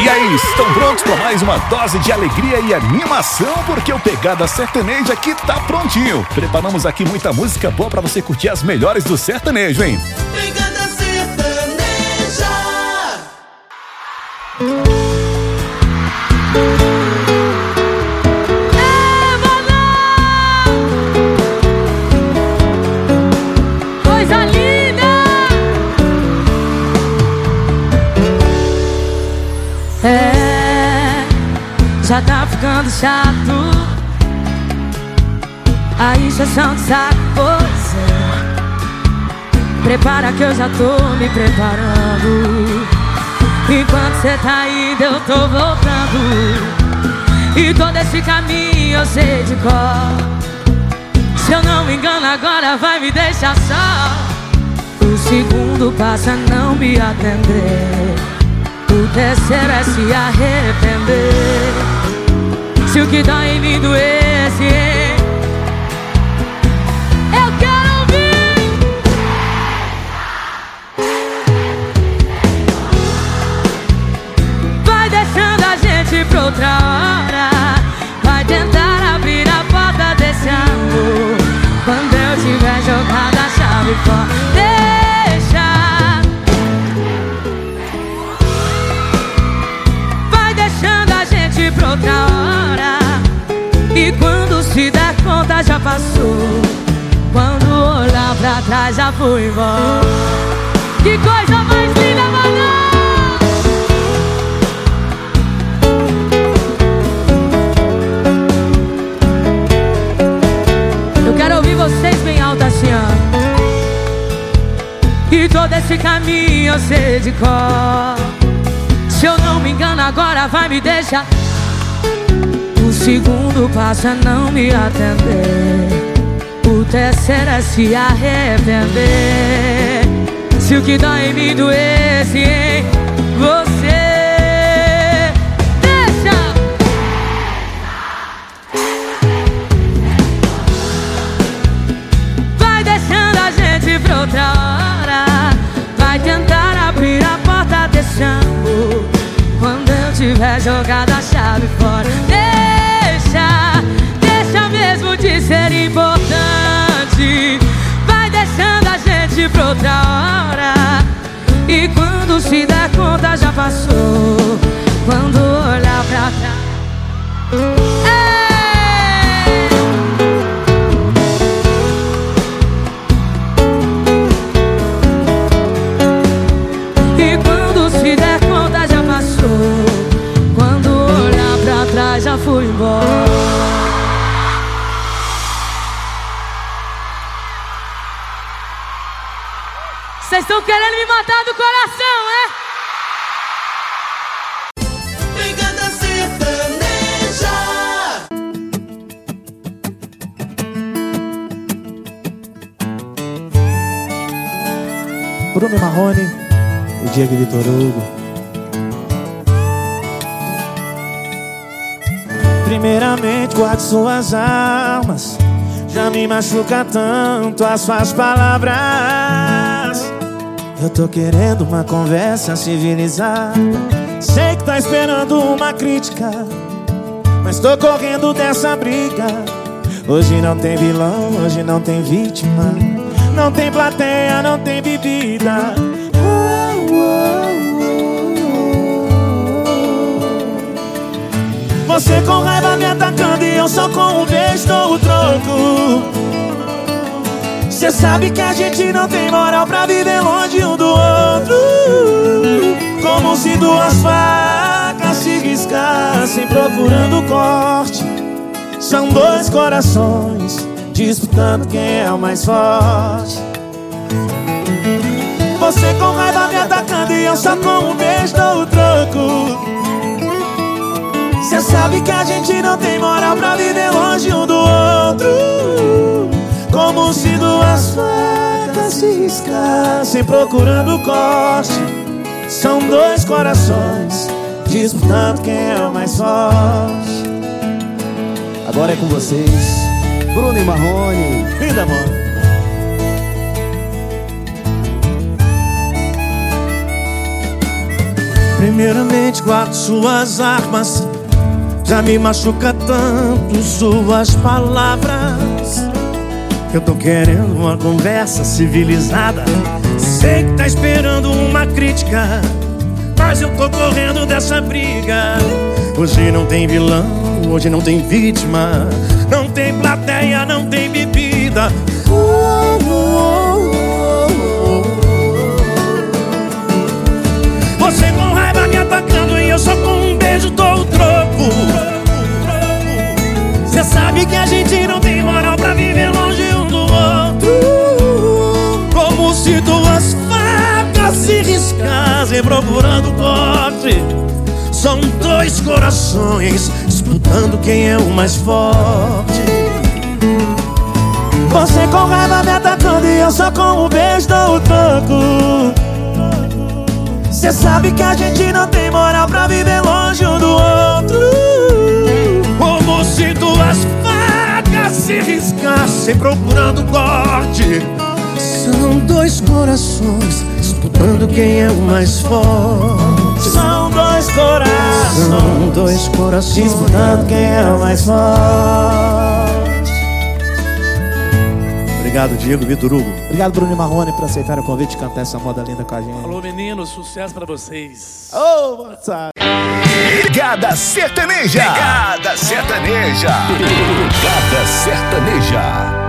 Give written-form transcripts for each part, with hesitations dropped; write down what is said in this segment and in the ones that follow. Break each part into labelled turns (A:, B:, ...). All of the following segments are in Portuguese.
A: E aí, estão prontos para mais uma dose de alegria e animação? Porque o Pegada Sertaneja aqui tá prontinho. Preparamos aqui muita música boa para você curtir as melhores do sertanejo, hein?
B: Pegada Sertaneja.
C: Coisa linda! Já tá ficando chato a encheção de saco, pois é. Prepara que eu já tô me preparando. Enquanto cê tá indo eu tô voltando. E todo esse caminho eu sei de cor. Se eu não me engano agora vai me deixar só. O segundo passa a não me atender. O terceiro é se arrepender. Se o que dói em mim doesse, eu quero ouvir. Vai deixando a gente pra outra hora. Vai tentar abrir a porta desse amor. Quando eu tiver jogado a chave fora. Pra outra hora. E quando se der conta já passou. Quando olhar pra trás já foi embora. Que coisa mais linda, mano! Eu quero ouvir vocês bem alto assim, ó. E todo esse caminho eu sei de cor. Se eu não me engano agora vai me deixar. O segundo passa a não me atender. O terceiro é se arrepender. Se o que dói em mim doesse em você, deixa. Vai deixando a gente pra outra hora. Vai tentar abrir a porta desse amor. Quando eu tiver jogado a chave fora. Deixa mesmo de ser importante. Vai deixando a gente pra outra hora. E quando se der conta já passou. Quando olhar pra trás. E quando se der conta já passou. Quando olhar pra trás já fui embora. Vocês estão querendo me matar do coração, é?
B: Pegada Sertaneja.
D: Bruno Marrone e Diego Vitor Hugo. Primeiramente guarde suas armas. Já me machuca tanto as suas palavras. Eu tô querendo uma conversa civilizada. Sei que tá esperando uma crítica, mas tô correndo dessa briga. Hoje não tem vilão, hoje não tem vítima. Não tem plateia, não tem bebida. Você com raiva me atacando e eu só com um beijo dou o troco. Cê sabe que a gente não tem moral pra viver longe um do outro. Como se duas facas se riscassem procurando corte. São dois corações disputando quem é o mais forte. Você com raiva me atacando e eu só com um beijo dou o troco. Cê sabe que a gente não tem moral pra viver longe um do outro. Como se duas facas se riscassem procurando corte. São dois corações disputando quem é o mais forte.
E: Agora é com vocês, Bruno e Marrone.
D: Linda, amor. Primeiramente guardo suas armas. Já me machuca tanto suas palavras. Eu tô querendo uma conversa civilizada. Sei que tá esperando uma crítica, mas eu tô correndo dessa briga. Hoje não tem vilão, hoje não tem vítima, não tem plateia, não tem bebida. Você com raiva me atacando e eu só com um beijo dou o troco. Cê sabe que a gente não tem moral pra viver longe um do outro. Como se duas facas se riscassem procurando corte. São dois corações disputando quem é o mais forte. Você com raiva me atacando e eu só com um beijo dou o troco. Cê sabe que a gente não tem moral pra viver longe um do outro. Como se duas facas se riscassem procurando corte. São dois corações disputando quem é o mais forte. São dois corações, são dois corações disputando quem é o mais forte. Obrigado, Diego, Vitor Hugo.
E: Obrigado, Bruno e Marrone, por aceitar o convite de cantar essa moda linda com a gente.
F: Alô, meninos, sucesso pra vocês.
E: Ô, moçada!
A: Pegada Sertaneja. Pegada Sertaneja. Pegada Sertaneja.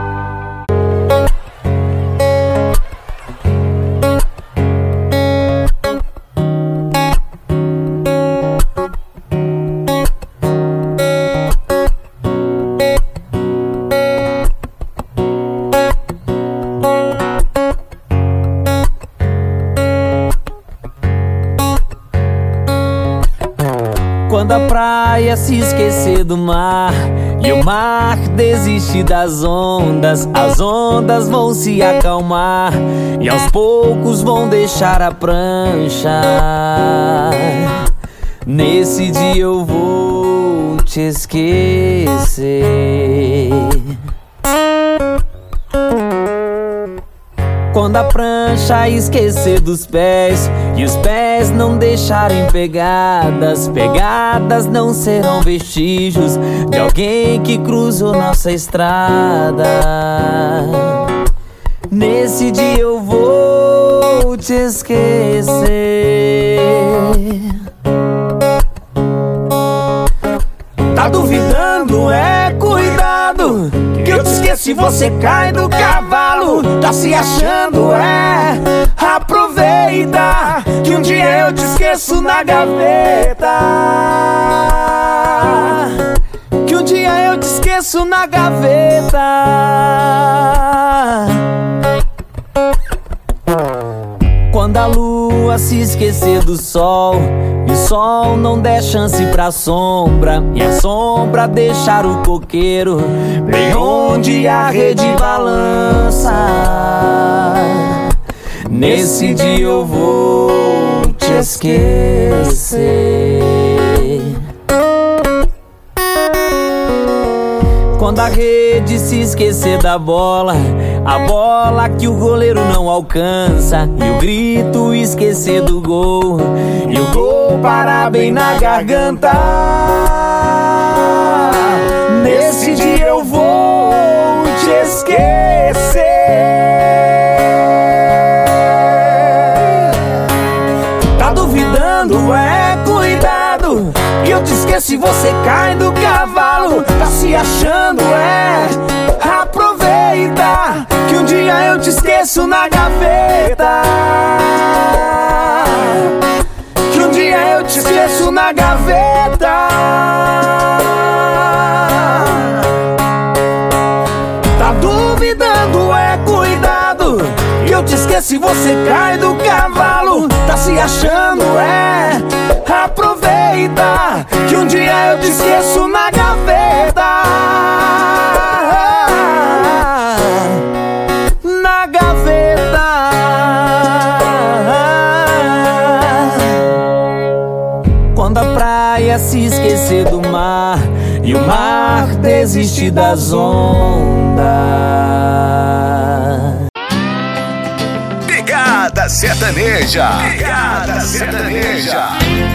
G: Quando a praia se esquecer do mar e o mar desistir das ondas, as ondas vão se acalmar e aos poucos vão deixar a prancha. Nesse dia eu vou te esquecer. Quando a prancha esquecer dos pés e os pés não deixarem pegadas, pegadas não serão vestígios de alguém que cruzou nossa estrada. Nesse dia eu vou te esquecer. Tá duvidando? É cuidado, que eu te esqueço e você cai do cavalo. Tá se achando? É aproveita, que um dia eu te esqueço na gaveta. Que um dia eu te esqueço na gaveta. Quando a lua se esquecer do sol e o sol não der chance pra sombra e a sombra deixar o coqueiro bem onde a rede balança, nesse dia eu vou te esquecer. Quando a rede se esquecer da bola, a bola que o goleiro não alcança, e o grito esquecer do gol, e o gol parar bem na garganta, nesse dia eu vou te esquecer. Tá duvidando? É cuidado, que eu te esqueço e você cai do cavalo. Tá se achando? É aproveita, que um dia eu te esqueço na gaveta. Que um dia eu te esqueço na gaveta. Tá duvidando? É cuidado, que eu te esqueço e você cai do cavalo. Tá se achando? É aproveita, que um dia eu te esqueço na gaveta. Na gaveta. Quando a praia se esquecer do mar e o mar desistir das ondas,
A: Pegada Sertaneja. Pegada Sertaneja.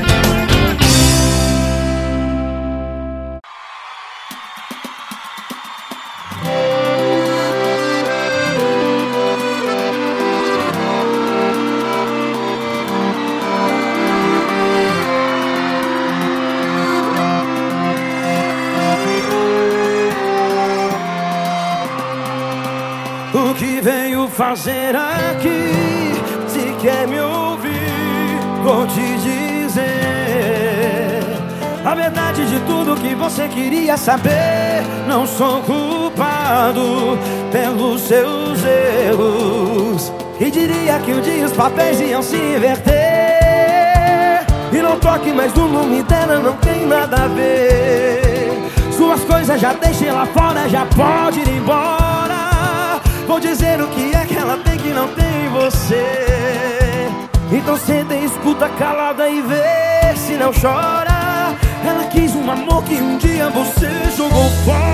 G: O que veio fazer aqui? Se quer me ouvir, vou te dizer a verdade de tudo que você queria saber. Não sou culpado pelos seus erros, e diria que um dia os papéis iam se inverter. E não toque mais no nome dela, não tem nada a ver. Suas coisas já deixei lá fora, já pode ir embora. Vou dizer o que é que ela tem que não tem em você. Então senta e escuta calada e vê se não chora. Ela quis um amor que um dia você jogou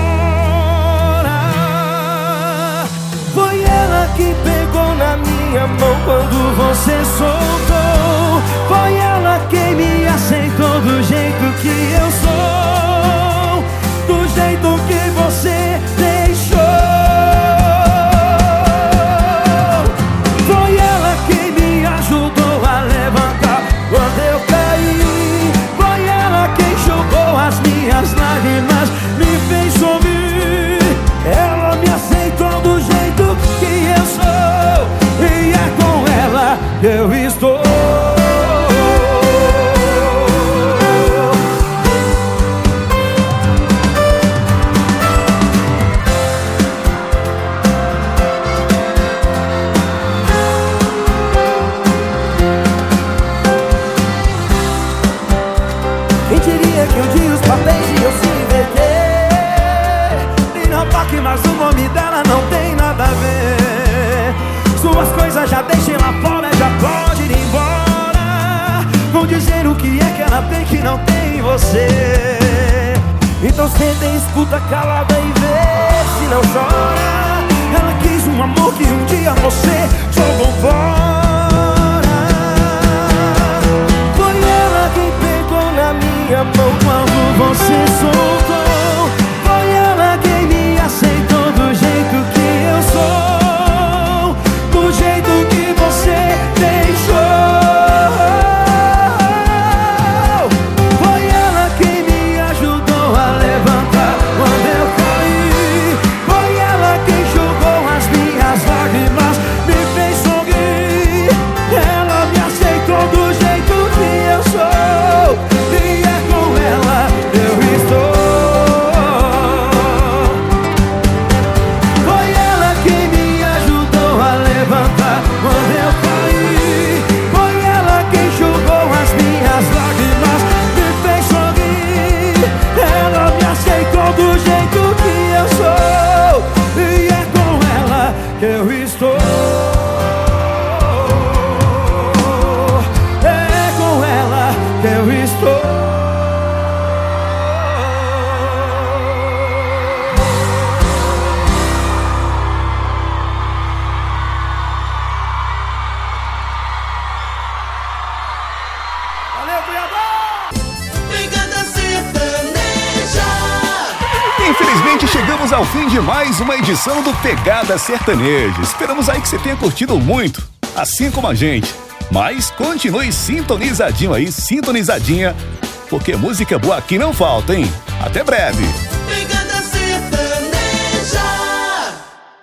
G: fora. Foi ela que pegou na minha mão quando você soltou. Foi ela quem me aceitou do jeito que eu sou, do jeito que você deixou. Ajudou a levantar quando eu caí. Foi ela quem jogou as minhas lágrimas, me fez sorrir. Ela me aceitou do jeito que eu sou, e é com ela que eu estou. Que um dia os papéis iam se inverter. E não toque mais o nome dela, não tem nada a ver. Suas coisas já deixei lá fora, já pode ir embora. Vou dizer o que é que ela tem que não tem em você. Então senta e escuta calada e vê se não chora. Ela quis um amor que um dia você jogou fora. Foi ela quem pegou na minha mão quando você soltou. Foi ela quem me aceitou do jeito que eu sou, do jeito que você deixou. Foi ela quem me ajudou a levantar quando eu caí. Foi ela quem jogou as minhas lágrimas, me fez sorrir. Ela me aceitou do jeito que eu sou, e é com ela eu estou. Foi ela quem me ajudou a levantar quando eu caí. Foi ela quem jogou as minhas lágrimas, me fez sorrir. Ela me aceitou do jeito que eu sou, e é com ela que eu estou. É com ela que eu estou. Valeu, Cuiabá!
B: Pegada Sertaneja.
A: Infelizmente chegamos ao fim de mais uma edição do Pegada Sertaneja. Esperamos aí que você tenha curtido muito, assim como a gente. Mas continue sintonizadinho aí, sintonizadinha, porque música boa aqui não falta, hein? Até breve!
B: Pegada